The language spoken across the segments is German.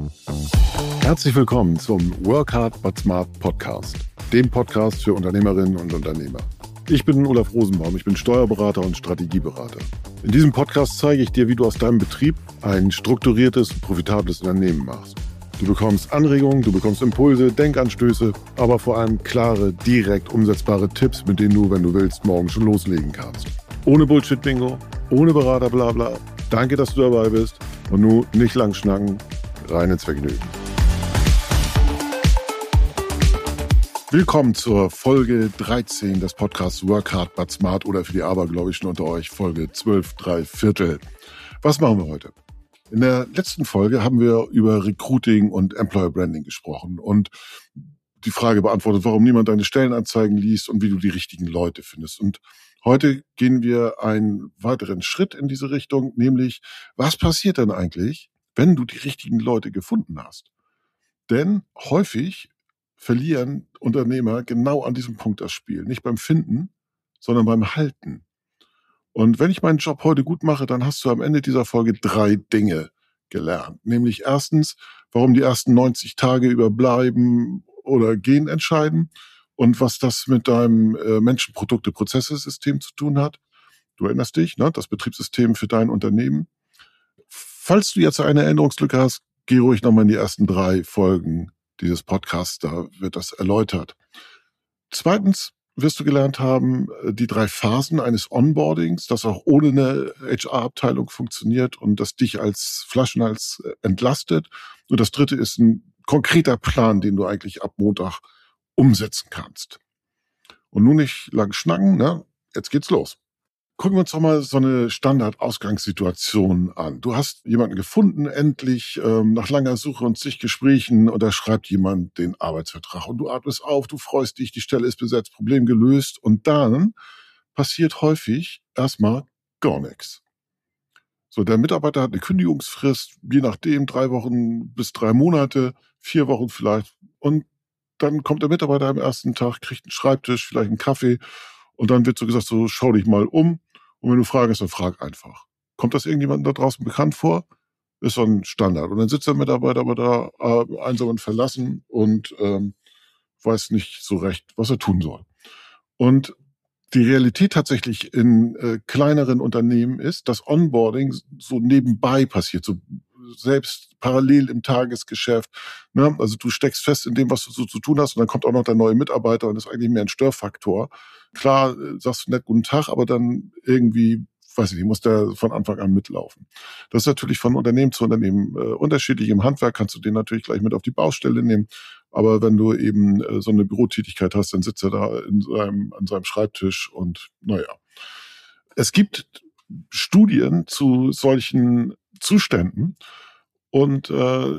Herzlich willkommen zum Work Hard But Smart Podcast, dem Podcast für Unternehmerinnen und Unternehmer. Ich bin Olaf Rosenbaum, ich bin Steuerberater und Strategieberater. In diesem Podcast zeige ich dir, wie du aus deinem Betrieb ein strukturiertes, profitables Unternehmen machst. Du bekommst Anregungen, du bekommst Impulse, Denkanstöße, aber vor allem klare, direkt umsetzbare Tipps, mit denen du, wenn du willst, morgen schon loslegen kannst. Ohne Bullshit-Bingo, ohne Berater-Blabla. Danke, dass du dabei bist. Und nun nicht lang schnacken, rein ins Vergnügen. Willkommen zur Folge 13 des Podcasts Work Hard But Smart oder für die Abergläubischen unter euch Folge 12 3/4. Was machen wir heute? In der letzten Folge haben wir über Recruiting und Employer Branding gesprochen und die Frage beantwortet, warum niemand deine Stellenanzeigen liest und wie du die richtigen Leute findest. Und heute gehen wir einen weiteren Schritt in diese Richtung, nämlich was passiert denn eigentlich, wenn du die richtigen Leute gefunden hast? Denn häufig verlieren Unternehmer genau an diesem Punkt das Spiel. Nicht beim Finden, sondern beim Halten. Und wenn ich meinen Job heute gut mache, dann hast du am Ende dieser Folge 3 Dinge gelernt. Nämlich erstens, warum die ersten 90 Tage über bleiben oder gehen entscheiden und was das mit deinem Menschen-Produkte-Prozesse-System zu tun hat. Du erinnerst dich, ne? Das Betriebssystem für dein Unternehmen. Falls du jetzt eine Erinnerungslücke hast, geh ruhig nochmal in die ersten 3 Folgen dieses Podcasts, da wird das erläutert. Zweitens wirst du gelernt haben, die 3 Phasen eines Onboardings, das auch ohne eine HR-Abteilung funktioniert und das dich als Flaschenhals entlastet. Und das dritte ist ein konkreter Plan, den du eigentlich ab Montag umsetzen kannst. Und nun nicht lang schnacken, ne? Jetzt geht's los. Gucken wir uns doch mal so eine Standard-Ausgangssituation an. Du hast jemanden gefunden, endlich, nach langer Suche und zig Gesprächen, und da schreibt jemand den Arbeitsvertrag. Und du atmest auf, du freust dich, die Stelle ist besetzt, Problem gelöst. Und dann passiert häufig erstmal gar nichts. So, der Mitarbeiter hat eine Kündigungsfrist, je nachdem 3 Wochen bis 3 Monate, 4 Wochen vielleicht. Und dann kommt der Mitarbeiter am ersten Tag, kriegt einen Schreibtisch, vielleicht einen Kaffee. Und dann wird so gesagt, so schau dich mal um. Und wenn du Fragen hast, dann frag einfach. Kommt das irgendjemandem da draußen bekannt vor? Ist so ein Standard. Und dann sitzt der Mitarbeiter aber da einsam und verlassen und weiß nicht so recht, was er tun soll. Und die Realität tatsächlich in kleineren Unternehmen ist, dass Onboarding so nebenbei passiert, so selbst parallel im Tagesgeschäft. Ne? Also du steckst fest in dem, was du so zu tun hast, und dann kommt auch noch der neue Mitarbeiter und ist eigentlich mehr ein Störfaktor. Klar, sagst du nett guten Tag, aber dann irgendwie, weiß ich nicht, muss der von Anfang an mitlaufen. Das ist natürlich von Unternehmen zu Unternehmen unterschiedlich. Im Handwerk kannst du den natürlich gleich mit auf die Baustelle nehmen. Aber wenn du eben so eine Bürotätigkeit hast, dann sitzt er da an seinem Schreibtisch und naja. Es gibt Studien zu solchen Zuständen und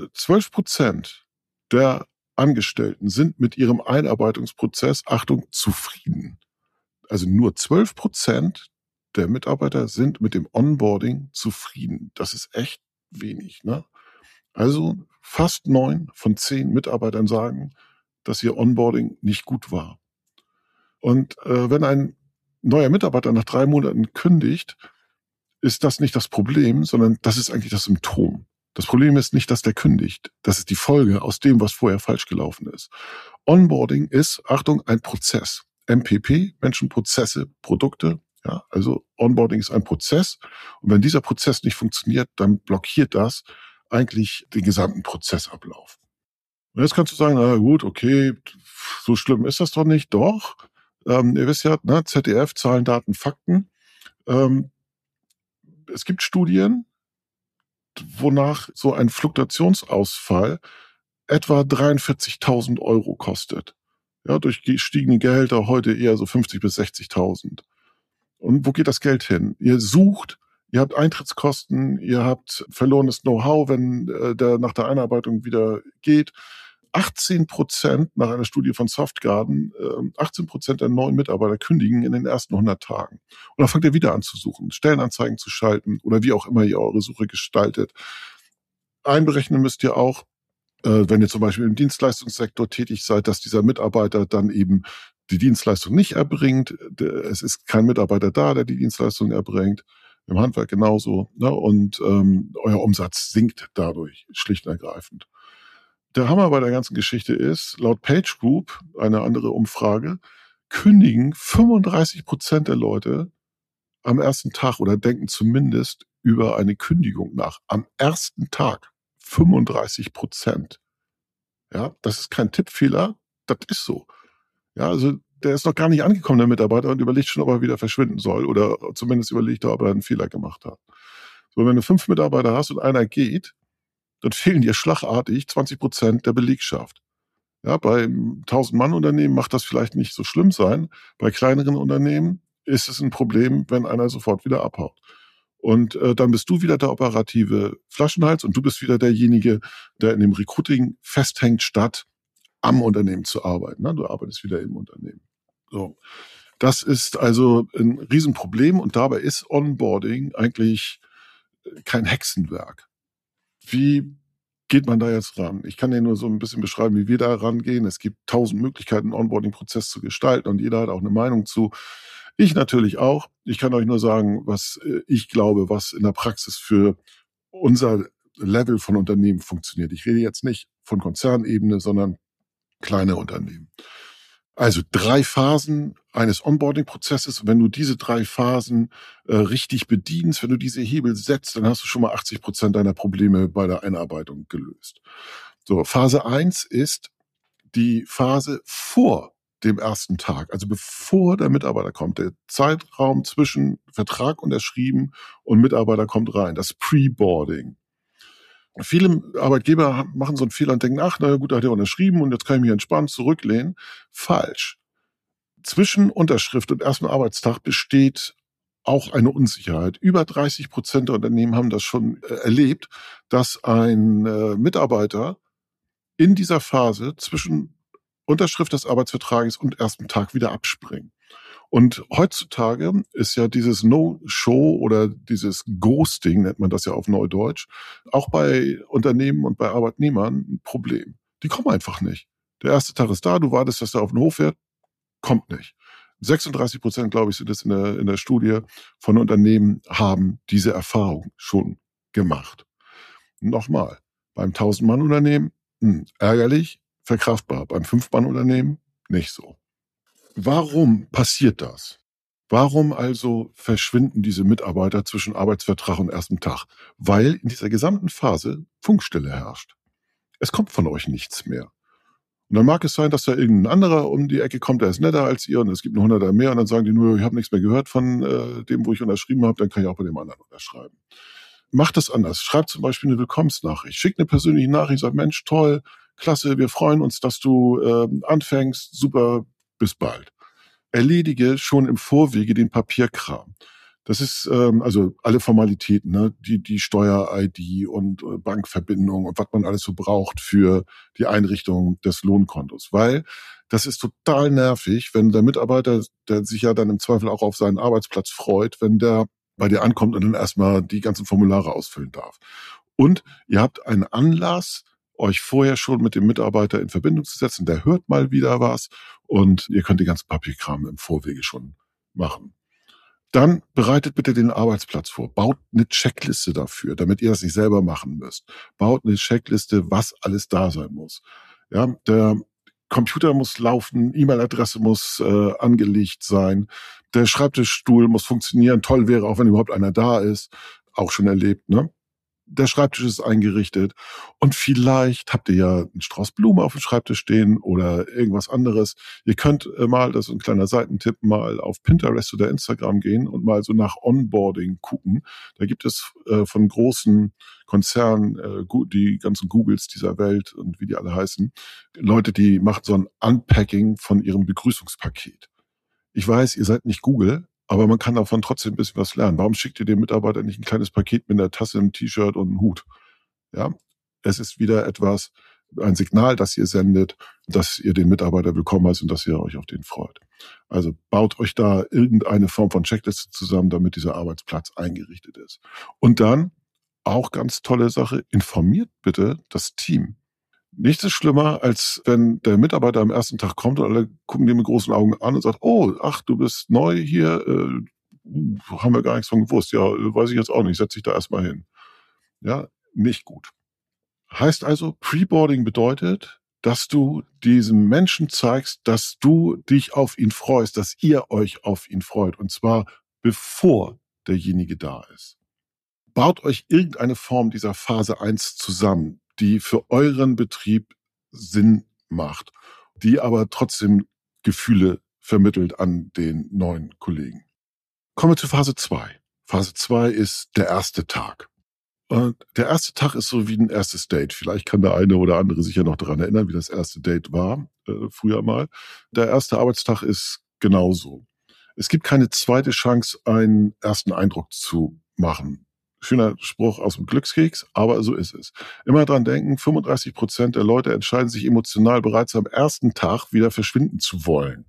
12% der Angestellten sind mit ihrem Einarbeitungsprozess, Achtung, zufrieden. Also nur 12% der Mitarbeiter sind mit dem Onboarding zufrieden. Das ist echt wenig, ne? Also fast 9 von 10 Mitarbeitern sagen, dass ihr Onboarding nicht gut war. Und wenn ein neuer Mitarbeiter nach 3 Monaten kündigt, ist das nicht das Problem, sondern das ist eigentlich das Symptom. Das Problem ist nicht, dass der kündigt. Das ist die Folge aus dem, was vorher falsch gelaufen ist. Onboarding ist, Achtung, ein Prozess. MPP, Menschen, Prozesse, Produkte. Ja, also Onboarding ist ein Prozess. Und wenn dieser Prozess nicht funktioniert, dann blockiert das eigentlich den gesamten Prozessablauf. Und jetzt kannst du sagen, na gut, okay, so schlimm ist das doch nicht. Doch, ihr wisst ja, ne, ZDF, Zahlen, Daten, Fakten. Es gibt Studien, wonach so ein Fluktuationsausfall etwa 43.000 Euro kostet. Ja, durch gestiegene Gehälter heute eher so 50.000 bis 60.000. Und wo geht das Geld hin? Ihr sucht, ihr habt Eintrittskosten, ihr habt verlorenes Know-how, wenn der nach der Einarbeitung wieder geht. 18% nach einer Studie von Softgarden, 18% der neuen Mitarbeiter kündigen in den ersten 100 Tagen. Und dann fangt ihr wieder an zu suchen, Stellenanzeigen zu schalten oder wie auch immer ihr eure Suche gestaltet. Einberechnen müsst ihr auch, wenn ihr zum Beispiel im Dienstleistungssektor tätig seid, dass dieser Mitarbeiter dann eben die Dienstleistung nicht erbringt. Es ist kein Mitarbeiter da, der die Dienstleistung erbringt. Im Handwerk genauso. Ne? Und euer Umsatz sinkt dadurch schlicht und ergreifend. Der Hammer bei der ganzen Geschichte ist, laut PageGroup, eine andere Umfrage, kündigen 35% der Leute am ersten Tag oder denken zumindest über eine Kündigung nach. Am ersten Tag 35%. Ja, das ist kein Tippfehler, das ist so. Ja, also der ist noch gar nicht angekommen, der Mitarbeiter, und überlegt schon, ob er wieder verschwinden soll oder zumindest überlegt er, ob er einen Fehler gemacht hat. So, wenn du 5 Mitarbeiter hast und einer geht, dann fehlen dir schlagartig 20% der Belegschaft. Ja, bei 1000-Mann-Unternehmen macht das vielleicht nicht so schlimm sein. Bei kleineren Unternehmen ist es ein Problem, wenn einer sofort wieder abhaut. Und dann bist du wieder der operative Flaschenhals und du bist wieder derjenige, der in dem Recruiting festhängt, statt am Unternehmen zu arbeiten. Ne? Du arbeitest wieder im Unternehmen. So. Das ist also ein Riesenproblem und dabei ist Onboarding eigentlich kein Hexenwerk. Wie geht man da jetzt ran? Ich kann dir nur so ein bisschen beschreiben, wie wir da rangehen. Es gibt 1000 Möglichkeiten, einen Onboarding-Prozess zu gestalten und jeder hat auch eine Meinung zu. Ich natürlich auch. Ich kann euch nur sagen, was ich glaube, was in der Praxis für unser Level von Unternehmen funktioniert. Ich rede jetzt nicht von Konzernebene, sondern kleine Unternehmen. Also 3 Phasen eines Onboarding-Prozesses. Wenn du diese 3 Phasen richtig bedienst, wenn du diese Hebel setzt, dann hast du schon mal 80% deiner Probleme bei der Einarbeitung gelöst. So, Phase 1 ist die Phase vor dem ersten Tag, also bevor der Mitarbeiter kommt, der Zeitraum zwischen Vertrag unterschrieben und Mitarbeiter kommt rein, das Pre-Boarding. Viele Arbeitgeber machen so einen Fehler und denken, ach, na gut, da hat er unterschrieben und jetzt kann ich mich entspannt zurücklehnen. Falsch. Zwischen Unterschrift und ersten Arbeitstag besteht auch eine Unsicherheit. Über 30% der Unternehmen haben das schon erlebt, dass ein Mitarbeiter in dieser Phase zwischen Unterschrift des Arbeitsvertrages und ersten Tag wieder abspringt. Und heutzutage ist ja dieses No-Show oder dieses Ghosting, nennt man das ja auf Neudeutsch, auch bei Unternehmen und bei Arbeitnehmern ein Problem. Die kommen einfach nicht. Der erste Tag ist da, du wartest, dass er auf den Hof fährt, kommt nicht. 36%, glaube ich, sind es in der Studie von Unternehmen, haben diese Erfahrung schon gemacht. Nochmal, beim 1000-Mann-Unternehmen, ärgerlich, verkraftbar. Beim 5-Mann-Unternehmen nicht so. Warum passiert das? Warum also verschwinden diese Mitarbeiter zwischen Arbeitsvertrag und ersten Tag? Weil in dieser gesamten Phase Funkstille herrscht. Es kommt von euch nichts mehr. Und dann mag es sein, dass da irgendein anderer um die Ecke kommt, der ist netter als ihr und es gibt noch 100er mehr und dann sagen die nur, ich habe nichts mehr gehört von dem, wo ich unterschrieben habe, dann kann ich auch bei dem anderen unterschreiben. Macht das anders. Schreibt zum Beispiel eine Willkommensnachricht. Schickt eine persönliche Nachricht, sagt, Mensch, toll, klasse, wir freuen uns, dass du anfängst, super, bis bald. Erledige schon im Vorwege den Papierkram. Das ist also alle Formalitäten, ne? Die Steuer-ID und Bankverbindung und was man alles so braucht für die Einrichtung des Lohnkontos. Weil das ist total nervig, wenn der Mitarbeiter, der sich ja dann im Zweifel auch auf seinen Arbeitsplatz freut, wenn der bei dir ankommt und dann erstmal die ganzen Formulare ausfüllen darf. Und ihr habt einen Anlass, euch vorher schon mit dem Mitarbeiter in Verbindung zu setzen. Der hört mal wieder was und ihr könnt den ganzen Papierkram im Vorwege schon machen. Dann bereitet bitte den Arbeitsplatz vor. Baut eine Checkliste dafür, damit ihr das nicht selber machen müsst. Baut eine Checkliste, was alles da sein muss. Ja, der Computer muss laufen, E-Mail-Adresse muss angelegt sein, der Schreibtischstuhl muss funktionieren. Toll wäre auch, wenn überhaupt einer da ist. Auch schon erlebt, ne? Der Schreibtisch ist eingerichtet und vielleicht habt ihr ja einen Strauß Blumen auf dem Schreibtisch stehen oder irgendwas anderes. Ihr könnt mal, das ist ein kleiner Seitentipp, mal auf Pinterest oder Instagram gehen und mal so nach Onboarding gucken. Da gibt es von großen Konzernen, die ganzen Googles dieser Welt und wie die alle heißen, Leute, die machen so ein Unpacking von ihrem Begrüßungspaket. Ich weiß, ihr seid nicht Google, aber man kann davon trotzdem ein bisschen was lernen. Warum schickt ihr dem Mitarbeiter nicht ein kleines Paket mit einer Tasse, einem T-Shirt und einem Hut? Ja, es ist wieder etwas, ein Signal, das ihr sendet, dass ihr den Mitarbeiter willkommen heißt und dass ihr euch auf den freut. Also baut euch da irgendeine Form von Checkliste zusammen, damit dieser Arbeitsplatz eingerichtet ist. Und dann, auch ganz tolle Sache, informiert bitte das Team. Nichts ist schlimmer, als wenn der Mitarbeiter am ersten Tag kommt und alle gucken den mit großen Augen an und sagt, oh, ach, du bist neu hier, haben wir gar nichts von gewusst. Ja, weiß ich jetzt auch nicht, setz dich da erstmal hin. Ja, nicht gut. Heißt also, Preboarding bedeutet, dass du diesem Menschen zeigst, dass du dich auf ihn freust, dass ihr euch auf ihn freut. Und zwar bevor derjenige da ist. Baut euch irgendeine Form dieser Phase 1 zusammen, die für euren Betrieb Sinn macht, die aber trotzdem Gefühle vermittelt an den neuen Kollegen. Kommen wir zu Phase 2. Phase 2 ist der erste Tag. Und der erste Tag ist so wie ein erstes Date. Vielleicht kann der eine oder andere sich ja noch daran erinnern, wie das erste Date war, früher mal. Der erste Arbeitstag ist genauso. Es gibt keine zweite Chance, einen ersten Eindruck zu machen. Schöner Spruch aus dem Glückskeks, aber so ist es. Immer dran denken, 35% der Leute entscheiden sich emotional bereits am ersten Tag wieder verschwinden zu wollen.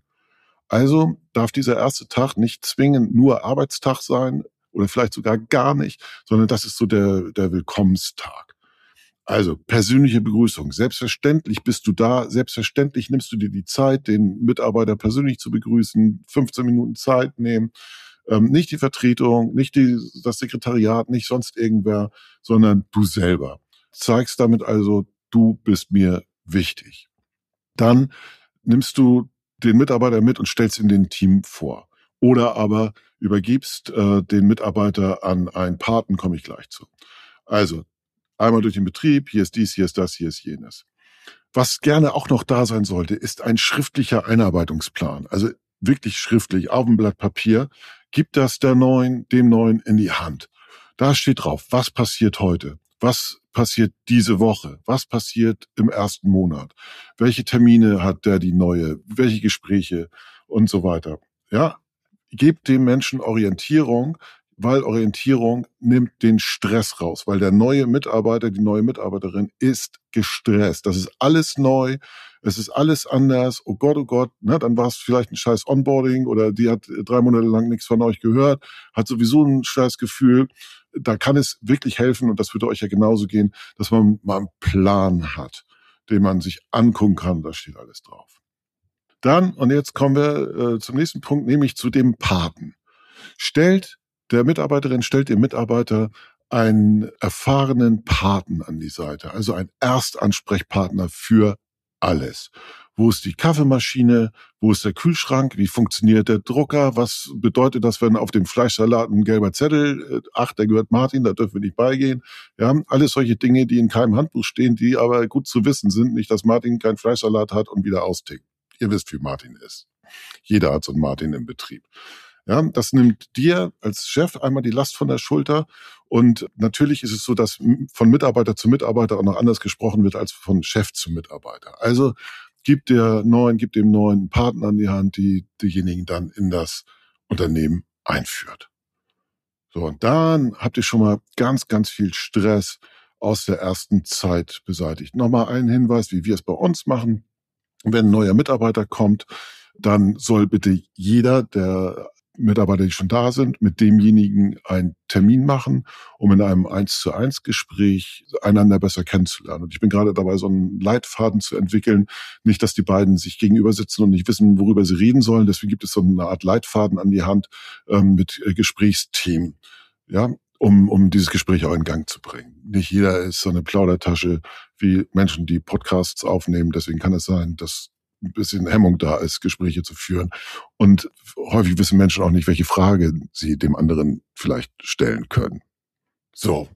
Also darf dieser erste Tag nicht zwingend nur Arbeitstag sein oder vielleicht sogar gar nicht, sondern das ist so der Willkommenstag. Also persönliche Begrüßung. Selbstverständlich bist du da. Selbstverständlich nimmst du dir die Zeit, den Mitarbeiter persönlich zu begrüßen, 15 Minuten Zeit nehmen. Nicht die Vertretung, nicht das Sekretariat, nicht sonst irgendwer, sondern du selber. Zeigst damit also, du bist mir wichtig. Dann nimmst du den Mitarbeiter mit und stellst ihn dem Team vor. Oder aber übergibst den Mitarbeiter an einen Paten, komme ich gleich zu. Also einmal durch den Betrieb, hier ist dies, hier ist das, hier ist jenes. Was gerne auch noch da sein sollte, ist ein schriftlicher Einarbeitungsplan. Also wirklich schriftlich auf dem Blatt Papier. Gib das dem Neuen in die Hand. Da steht drauf, was passiert heute? Was passiert diese Woche? Was passiert im ersten Monat? Welche Termine hat der die neue? Welche Gespräche und so weiter? Ja, gebt dem Menschen Orientierung, weil Orientierung nimmt den Stress raus, weil der neue Mitarbeiter, die neue Mitarbeiterin ist gestresst. Das ist alles neu, es ist alles anders. Oh Gott, ne, dann war es vielleicht ein scheiß Onboarding oder die hat 3 Monate lang nichts von euch gehört, hat sowieso ein scheiß Gefühl. Da kann es wirklich helfen, und das würde euch ja genauso gehen, dass man mal einen Plan hat, den man sich angucken kann. Da steht alles drauf. Dann, und jetzt kommen wir zum nächsten Punkt, nämlich zu dem Paten. Stellt dem Mitarbeiter einen erfahrenen Paten an die Seite, also einen Erstansprechpartner für alles. Wo ist die Kaffeemaschine? Wo ist der Kühlschrank? Wie funktioniert der Drucker? Was bedeutet das, wenn auf dem Fleischsalat ein gelber Zettel, der gehört Martin, da dürfen wir nicht beigehen. Ja, alles solche Dinge, die in keinem Handbuch stehen, die aber gut zu wissen sind. Nicht, dass Martin keinen Fleischsalat hat und wieder austickt. Ihr wisst, wie Martin ist. Jeder hat so einen Martin im Betrieb. Ja, das nimmt dir als Chef einmal die Last von der Schulter. Und natürlich ist es so, dass von Mitarbeiter zu Mitarbeiter auch noch anders gesprochen wird als von Chef zu Mitarbeiter. Also gib dem neuen Partner an die Hand, die diejenigen dann in das Unternehmen einführt. So, und dann habt ihr schon mal ganz, ganz viel Stress aus der ersten Zeit beseitigt. Nochmal ein Hinweis, wie wir es bei uns machen. Wenn ein neuer Mitarbeiter kommt, dann soll bitte jeder der Mitarbeiter, die schon da sind, mit demjenigen einen Termin machen, um in einem 1:1 Gespräch einander besser kennenzulernen. Und ich bin gerade dabei, so einen Leitfaden zu entwickeln. Nicht, dass die beiden sich gegenüber sitzen und nicht wissen, worüber sie reden sollen. Deswegen gibt es so eine Art Leitfaden an die Hand mit Gesprächsthemen, ja, um dieses Gespräch auch in Gang zu bringen. Nicht jeder ist so eine Plaudertasche wie Menschen, die Podcasts aufnehmen. Deswegen kann es sein, dass ein bisschen Hemmung da ist, Gespräche zu führen. Und häufig wissen Menschen auch nicht, welche Frage sie dem anderen vielleicht stellen können. So,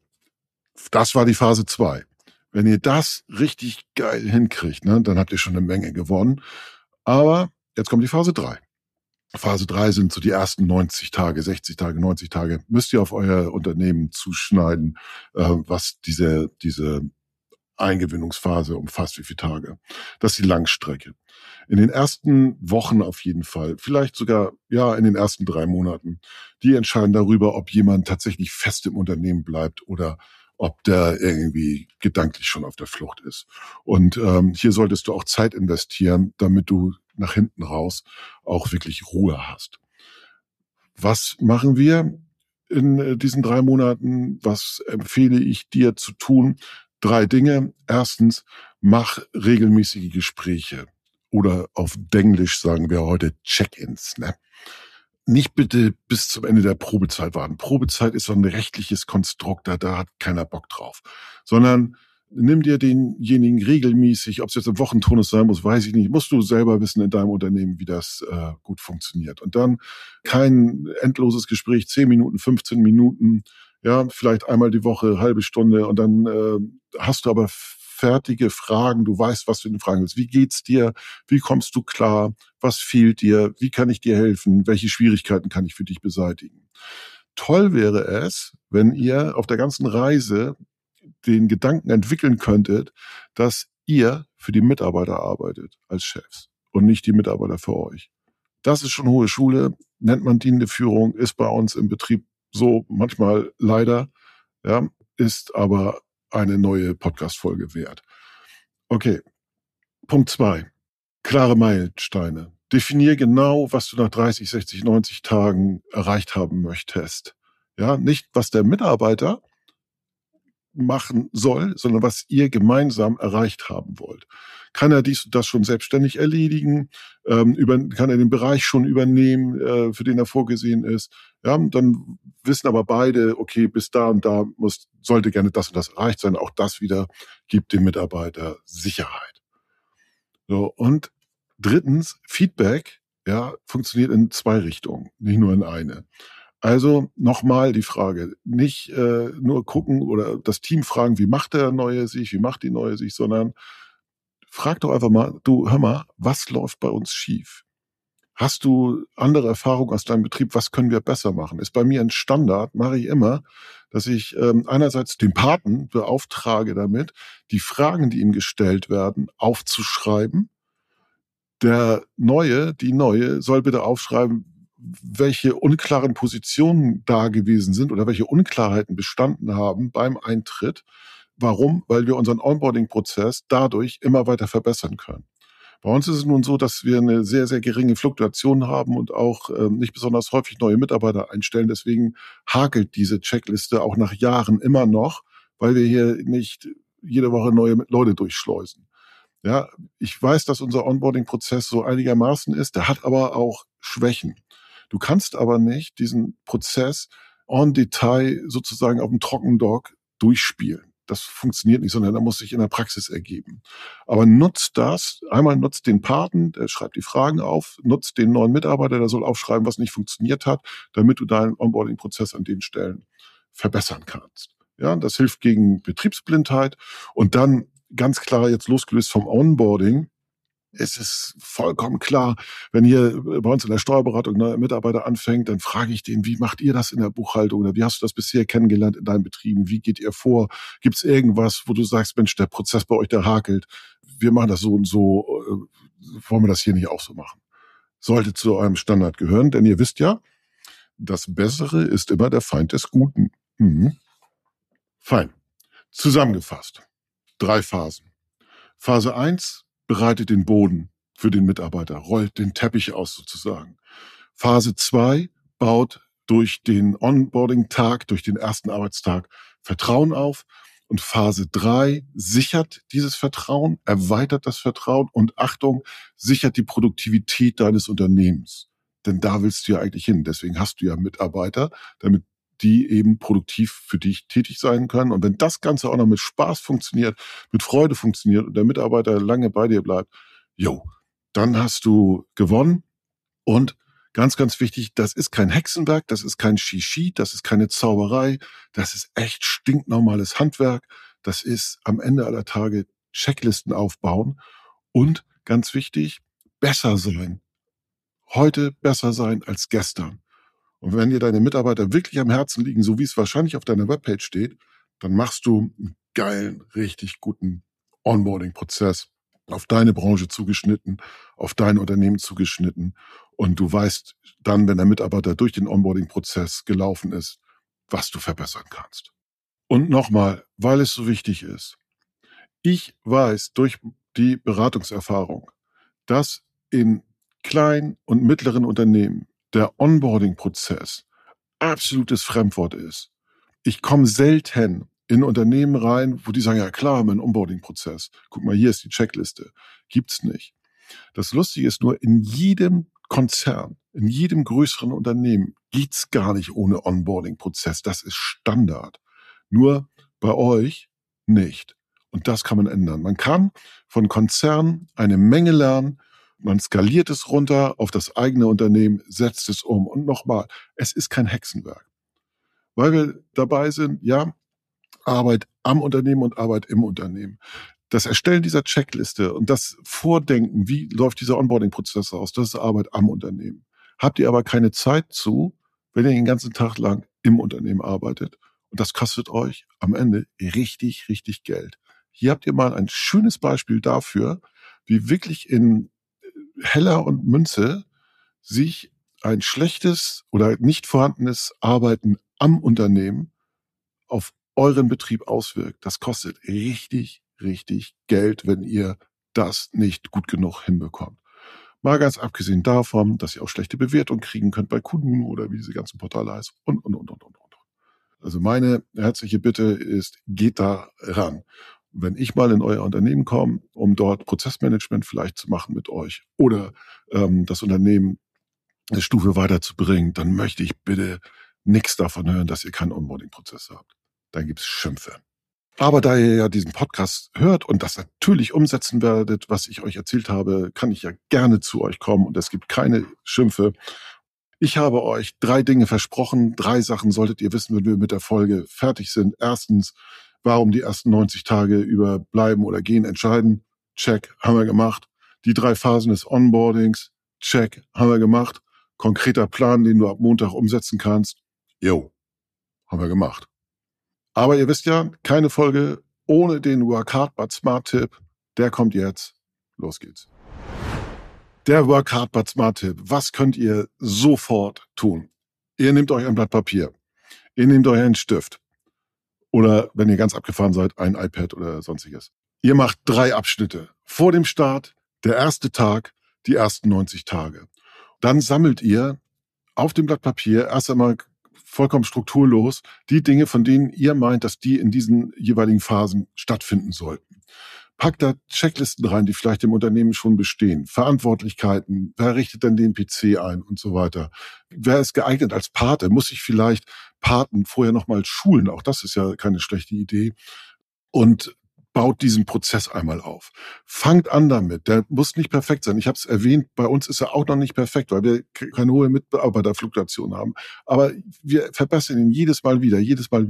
das war die Phase 2. Wenn ihr das richtig geil hinkriegt, ne, dann habt ihr schon eine Menge gewonnen. Aber jetzt kommt die Phase 3. Phase 3 sind so die ersten 90 Tage, 60 Tage, 90 Tage. Müsst ihr auf euer Unternehmen zuschneiden, was diese Eingewinnungsphase umfasst, wie viele Tage. Das ist die Langstrecke. In den ersten Wochen auf jeden Fall, vielleicht sogar in den ersten 3 Monaten, die entscheiden darüber, ob jemand tatsächlich fest im Unternehmen bleibt oder ob der irgendwie gedanklich schon auf der Flucht ist. Und hier solltest du auch Zeit investieren, damit du nach hinten raus auch wirklich Ruhe hast. Was machen wir in diesen 3 Monaten? Was empfehle ich dir zu tun? 3 Dinge. Erstens, mach regelmäßige Gespräche. Oder auf Denglisch sagen wir heute Check-ins. Ne? Nicht bitte bis zum Ende der Probezeit warten. Probezeit ist so ein rechtliches Konstrukt, da hat keiner Bock drauf. Sondern nimm dir denjenigen regelmäßig, ob es jetzt im Wochenturnus sein muss, weiß ich nicht, musst du selber wissen in deinem Unternehmen, wie das gut funktioniert. Und dann kein endloses Gespräch, 10 Minuten, 15 Minuten, ja, vielleicht einmal die Woche, halbe Stunde und dann hast du aber fertige Fragen, du weißt, was du den fragen willst. Wie geht's dir? Wie kommst du klar? Was fehlt dir? Wie kann ich dir helfen? Welche Schwierigkeiten kann ich für dich beseitigen? Toll wäre es, wenn ihr auf der ganzen Reise den Gedanken entwickeln könntet, dass ihr für die Mitarbeiter arbeitet als Chefs und nicht die Mitarbeiter für euch. Das ist schon hohe Schule, nennt man dienende Führung, ist bei uns im Betrieb so manchmal leider, ja, ist aber eine neue Podcast-Folge wert. Okay, Punkt 2. Klare Meilensteine. Definier genau, was du nach 30, 60, 90 Tagen erreicht haben möchtest. Ja, nicht, was der Mitarbeiter machen soll, sondern was ihr gemeinsam erreicht haben wollt. Kann er dies und das schon selbstständig erledigen? Kann er den Bereich schon übernehmen, für den er vorgesehen ist? Ja, dann wissen aber beide, okay, bis da und da sollte gerne das und das erreicht sein. Auch das wieder gibt dem Mitarbeiter Sicherheit. So, und drittens, Feedback, ja, funktioniert in 2 Richtungen, nicht nur in eine. Also nochmal die Frage, nicht nur gucken oder das Team fragen, wie macht der Neue sich, wie macht die Neue sich, sondern frag doch einfach mal, du, hör mal, was läuft bei uns schief? Hast du andere Erfahrungen aus deinem Betrieb? Was können wir besser machen? Ist bei mir ein Standard, mache ich immer, dass ich einerseits den Paten beauftrage damit, die Fragen, die ihm gestellt werden, aufzuschreiben. Der Neue, die Neue soll bitte aufschreiben, welche unklaren Positionen da gewesen sind oder welche Unklarheiten bestanden haben beim Eintritt. Warum? Weil wir unseren Onboarding-Prozess dadurch immer weiter verbessern können. Bei uns ist es nun so, dass wir eine sehr, sehr geringe Fluktuation haben und auch nicht besonders häufig neue Mitarbeiter einstellen. Deswegen hakelt diese Checkliste auch nach Jahren immer noch, weil wir hier nicht jede Woche neue Leute durchschleusen. Ja, ich weiß, dass unser Onboarding-Prozess so einigermaßen ist. Der hat aber auch Schwächen. Du kannst aber nicht diesen Prozess en Detail sozusagen auf dem Trockendock durchspielen. Das funktioniert nicht, sondern er muss sich in der Praxis ergeben. Aber nutzt den Paten, der schreibt die Fragen auf, nutzt den neuen Mitarbeiter, der soll aufschreiben, was nicht funktioniert hat, damit du deinen Onboarding-Prozess an den Stellen verbessern kannst. Ja, das hilft gegen Betriebsblindheit und dann ganz klar jetzt losgelöst vom Onboarding. Es ist vollkommen klar, wenn hier bei uns in der Steuerberatung ein neuer Mitarbeiter anfängt, dann frage ich den, wie macht ihr das in der Buchhaltung oder wie hast du das bisher kennengelernt in deinen Betrieben? Wie geht ihr vor? Gibt es irgendwas, wo du sagst, Mensch, der Prozess bei euch, der hakelt. Wir machen das so und so. Wollen wir das hier nicht auch so machen? Sollte zu eurem Standard gehören, denn ihr wisst ja, das Bessere ist immer der Feind des Guten. Mhm. Fein. Zusammengefasst. 3 Phasen. Phase 1 bereitet den Boden für den Mitarbeiter, rollt den Teppich aus sozusagen. Phase 2 baut durch den Onboarding-Tag, durch den ersten Arbeitstag Vertrauen auf. Und Phase 3 sichert dieses Vertrauen, erweitert das Vertrauen und Achtung, sichert die Produktivität deines Unternehmens. Denn da willst du ja eigentlich hin. Deswegen hast du ja Mitarbeiter, damit die eben produktiv für dich tätig sein können. Und wenn das Ganze auch noch mit Spaß funktioniert, mit Freude funktioniert und der Mitarbeiter lange bei dir bleibt, dann hast du gewonnen. Und ganz, ganz wichtig, das ist kein Hexenwerk, das ist kein Shishi, das ist keine Zauberei, das ist echt stinknormales Handwerk. Das ist am Ende aller Tage Checklisten aufbauen und ganz wichtig, besser sein. Heute besser sein als gestern. Und wenn dir deine Mitarbeiter wirklich am Herzen liegen, so wie es wahrscheinlich auf deiner Webpage steht, dann machst du einen geilen, richtig guten Onboarding-Prozess auf deine Branche zugeschnitten, auf dein Unternehmen zugeschnitten. Und du weißt dann, wenn der Mitarbeiter durch den Onboarding-Prozess gelaufen ist, was du verbessern kannst. Und nochmal, weil es so wichtig ist. Ich weiß durch die Beratungserfahrung, dass in kleinen und mittleren Unternehmen der Onboarding-Prozess absolutes Fremdwort ist. Ich komme selten in Unternehmen rein, wo die sagen, ja klar, haben wir einen Onboarding-Prozess. Guck mal, hier ist die Checkliste. Gibt's nicht. Das Lustige ist nur, in jedem Konzern, in jedem größeren Unternehmen geht's gar nicht ohne Onboarding-Prozess. Das ist Standard. Nur bei euch nicht. Und das kann man ändern. Man kann von Konzernen eine Menge lernen. Man skaliert es runter auf das eigene Unternehmen, setzt es um. Und nochmal, es ist kein Hexenwerk. Weil wir dabei sind, ja, Arbeit am Unternehmen und Arbeit im Unternehmen. Das Erstellen dieser Checkliste und das Vordenken, wie läuft dieser Onboarding-Prozess aus, das ist Arbeit am Unternehmen. Habt ihr aber keine Zeit zu, wenn ihr den ganzen Tag lang im Unternehmen arbeitet. Und das kostet euch am Ende richtig, richtig Geld. Hier habt ihr mal ein schönes Beispiel dafür, wie wirklich in Heller und Münze sich ein schlechtes oder nicht vorhandenes Arbeiten am Unternehmen auf euren Betrieb auswirkt. Das kostet richtig, richtig Geld, wenn ihr das nicht gut genug hinbekommt. Mal ganz abgesehen davon, dass ihr auch schlechte Bewertungen kriegen könnt bei Kununu oder wie diese ganzen Portale heißen und. Also meine herzliche Bitte ist, geht da ran. Wenn ich mal in euer Unternehmen komme, um dort Prozessmanagement vielleicht zu machen mit euch oder das Unternehmen eine Stufe weiterzubringen, dann möchte ich bitte nichts davon hören, dass ihr keinen Onboarding-Prozess habt. Dann gibt's Schimpfe. Aber da ihr ja diesen Podcast hört und das natürlich umsetzen werdet, was ich euch erzählt habe, kann ich ja gerne zu euch kommen und es gibt keine Schimpfe. Ich habe euch 3 Dinge versprochen. 3 Sachen solltet ihr wissen, wenn wir mit der Folge fertig sind. Erstens, warum die ersten 90 Tage über bleiben oder gehen entscheiden. Check, haben wir gemacht. Die 3 Phasen des Onboardings. Check, haben wir gemacht. Konkreter Plan, den du ab Montag umsetzen kannst. Jo, haben wir gemacht. Aber ihr wisst ja, keine Folge ohne den Work Hard But Smart Tipp. Der kommt jetzt. Los geht's. Der Work Hard But Smart Tipp. Was könnt ihr sofort tun? Ihr nehmt euch ein Blatt Papier. Ihr nehmt euch einen Stift. Oder wenn ihr ganz abgefahren seid, ein iPad oder sonstiges. Ihr macht 3 Abschnitte. Vor dem Start, der erste Tag, die ersten 90 Tage. Dann sammelt ihr auf dem Blatt Papier erst einmal vollkommen strukturlos die Dinge, von denen ihr meint, dass die in diesen jeweiligen Phasen stattfinden sollten. Packt da Checklisten rein, die vielleicht im Unternehmen schon bestehen. Verantwortlichkeiten, wer richtet denn den PC ein und so weiter. Wer ist geeignet als Pate? Muss ich vielleicht Paten vorher nochmal schulen? Auch das ist ja keine schlechte Idee. Und baut diesen Prozess einmal auf. Fangt an damit. Der muss nicht perfekt sein. Ich habe es erwähnt, bei uns ist er auch noch nicht perfekt, weil wir keine hohe Mitarbeiterfluktuation haben. Aber wir verbessern ihn jedes Mal wieder.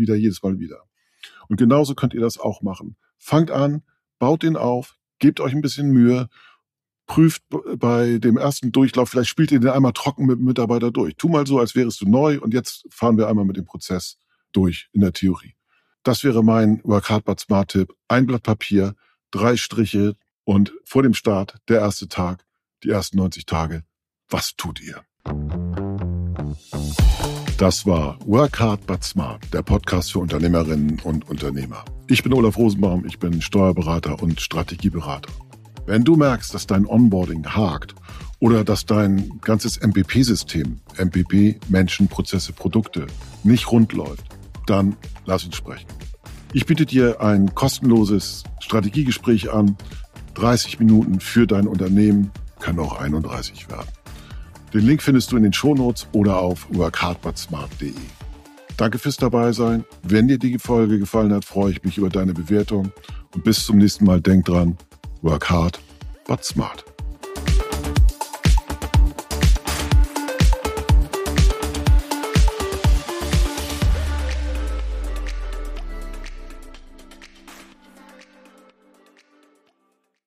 Und genauso könnt ihr das auch machen. Fangt an, baut den auf, gebt euch ein bisschen Mühe, prüft bei dem ersten Durchlauf, vielleicht spielt ihr den einmal trocken mit dem Mitarbeiter durch. Tu mal so, als wärest du neu und jetzt fahren wir einmal mit dem Prozess durch in der Theorie. Das wäre mein Work Hard But Smart Tipp. Ein Blatt Papier, 3 Striche und vor dem Start, der erste Tag, die ersten 90 Tage. Was tut ihr? Das war Work Hard But Smart, der Podcast für Unternehmerinnen und Unternehmer. Ich bin Olaf Rosenbaum, ich bin Steuerberater und Strategieberater. Wenn du merkst, dass dein Onboarding hakt oder dass dein ganzes MPP-System, MPP, Menschen, Prozesse, Produkte, nicht rund läuft, dann lass uns sprechen. Ich biete dir ein kostenloses Strategiegespräch an. 30 Minuten für dein Unternehmen, kann auch 31 werden. Den Link findest du in den Shownotes oder auf workhardbutsmart.de. Danke fürs Dabeisein. Wenn dir die Folge gefallen hat, freue ich mich über deine Bewertung. Und bis zum nächsten Mal, denk dran, work hard, but smart.